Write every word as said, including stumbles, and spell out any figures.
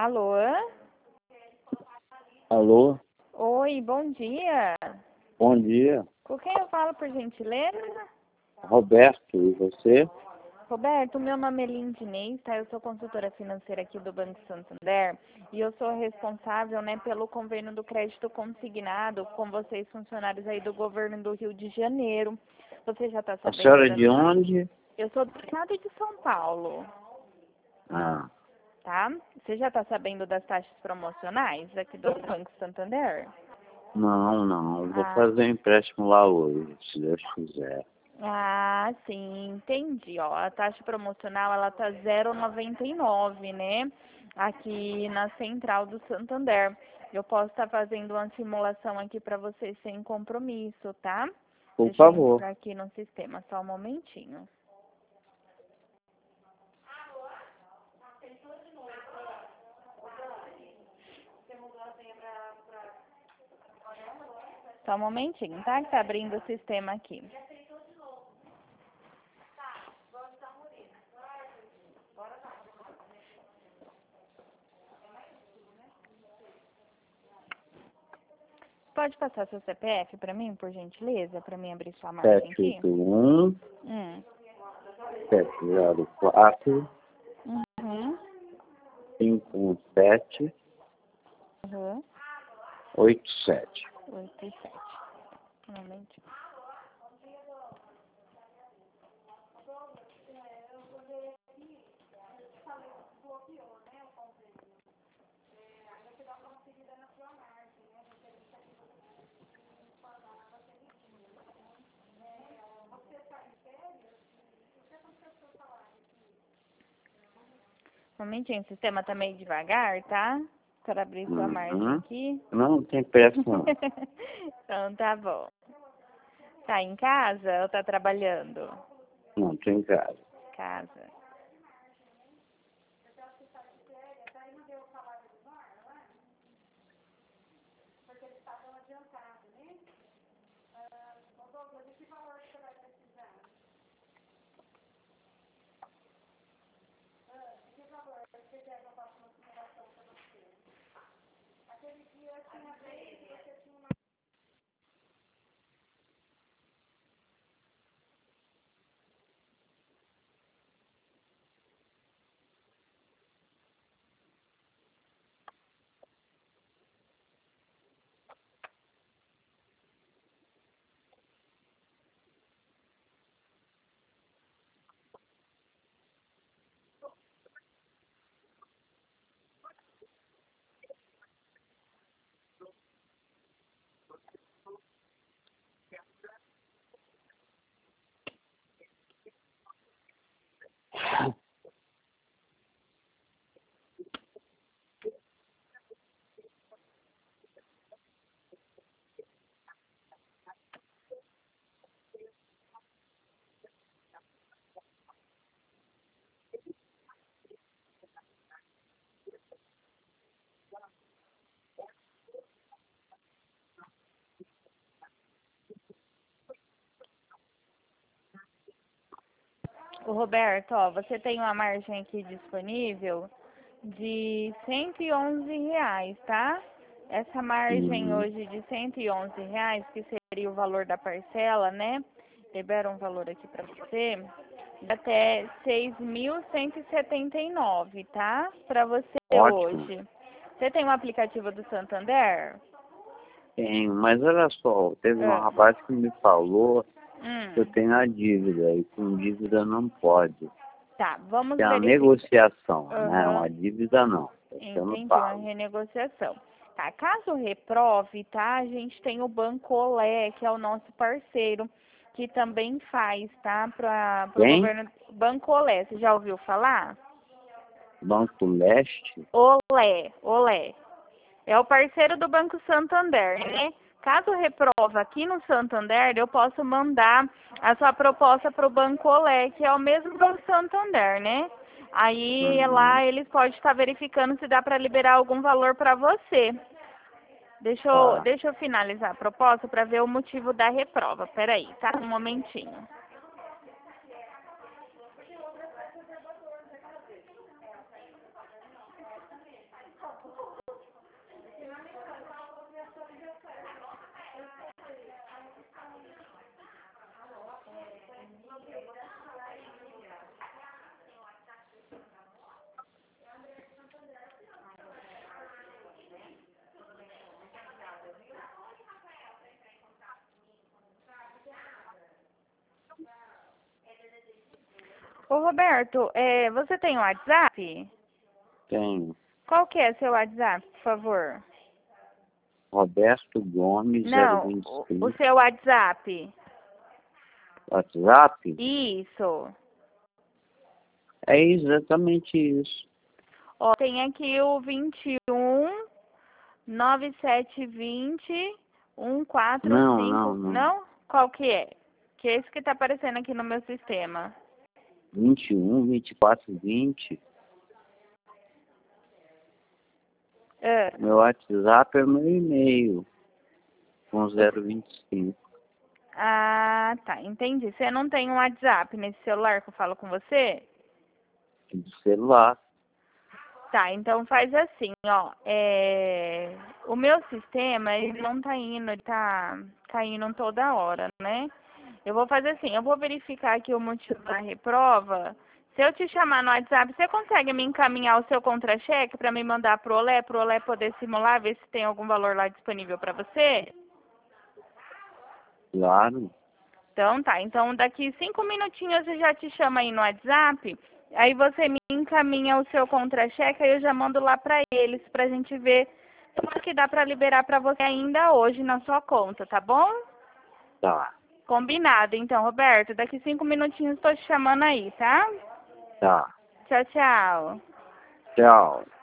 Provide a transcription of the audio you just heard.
Alô? Alô? Oi, bom dia. Bom dia. Com quem eu falo, por gentileza? Roberto, e você? Roberto, meu nome é Lindinei, tá? Eu sou consultora financeira aqui do Banco Santander e eu sou responsável, né, pelo convênio do crédito consignado com vocês, funcionários aí do governo do Rio de Janeiro. Você já está A sabendo? senhora é das... de onde? Eu sou do estado de São Paulo, Ah, tá? Você já está sabendo das taxas promocionais aqui do Banco Santander? não, não. Vou Ah, fazer um empréstimo lá hoje, se Deus quiser. Ah, sim, entendi. Ó, a taxa promocional ela tá zero vírgula noventa e nove, né? Aqui na Central do Santander. Eu posso estar fazendo uma simulação aqui para vocês sem compromisso, tá? Por Deixa eu favor. entrar aqui no sistema, só um momentinho. Só um momentinho, tá? Que tá abrindo o sistema aqui. Pode passar seu C P F para mim, por gentileza, para mim abrir sua margem sete aqui? oito um, Hum. sete zero quatro, Uhum. cinco um sete, Uhum. oito sete. Oito e sete. Um momentinho. Um momentinho, o sistema tá meio devagar, tá? Para abrir sua margem Uhum. aqui. Não, não tem pressa não. Então tá bom. Tá em casa ou tá trabalhando? Não, tô em casa. Casa. O Roberto, ó, você tem uma margem aqui disponível de cento e onze reais, tá? Essa margem Uhum. hoje de cento e onze reais, que seria o valor da parcela, né? Libera um valor aqui para você, até seis mil cento e setenta e nove, tá? Para você Ótimo. hoje. Você tem um aplicativo do Santander? Tenho, mas olha só, teve um Ah, rapaz que me falou que eu hum, tenho a dívida e com dívida não pode. tá, vamos É uma verificar. negociação, né? Aham. Uma dívida não. Está sendo Entendi, uma pago. renegociação. Tá, caso reprove, tá? A gente tem o Banco Olé, que é o nosso parceiro, que também faz, tá? Para o Quem? governo. Banco Olé, você já ouviu falar? Banco Leste? Olé, Olé. É o parceiro do Banco Santander, né? Caso reprova aqui no Santander, eu posso mandar a sua proposta para o Banco Olé, que é o mesmo Banco Santander, né? Aí Uhum. lá eles podem estar verificando se dá para liberar algum valor para você. Deixa eu, Tá. deixa eu finalizar a proposta para ver o motivo da reprova. Peraí, tá? Um momentinho. Ô, Roberto, é, você tem o WhatsApp? Tenho. Qual que é seu WhatsApp, por favor? Roberto Gomes, Não, zero vinte e o, cinco. o seu WhatsApp. WhatsApp? Isso. É exatamente isso. Ó, tem aqui o vinte e um, nove sete vinte, um quatro Não, cinco. não, não. Não? Qual que é? Que é esse que tá aparecendo aqui no meu sistema. vinte e um, vinte e quatro, vinte. É. Meu WhatsApp é meu e-mail. Com zero vinte e cinco. Ah, tá. Entendi. Você não tem um WhatsApp nesse celular que eu falo com você? Do celular. Tá, então faz assim, ó. É... O meu sistema, ele não tá indo, ele tá caindo toda hora, né? Eu vou fazer assim, eu vou verificar aqui o motivo da reprova. Se eu te chamar no WhatsApp, você consegue me encaminhar o seu contra-cheque para me mandar pro Olé, pro Olé poder simular, ver se tem algum valor lá disponível para você? Claro. Então tá, então daqui cinco minutinhos eu já te chamo aí no WhatsApp, aí você me encaminha o seu contra-cheque, aí eu já mando lá pra eles, pra gente ver quanto que dá pra liberar pra você ainda hoje na sua conta, tá bom? Tá. Combinado, então, Roberto, daqui cinco minutinhos estou te chamando aí, tá? Tá. Tchau, tchau. Tchau.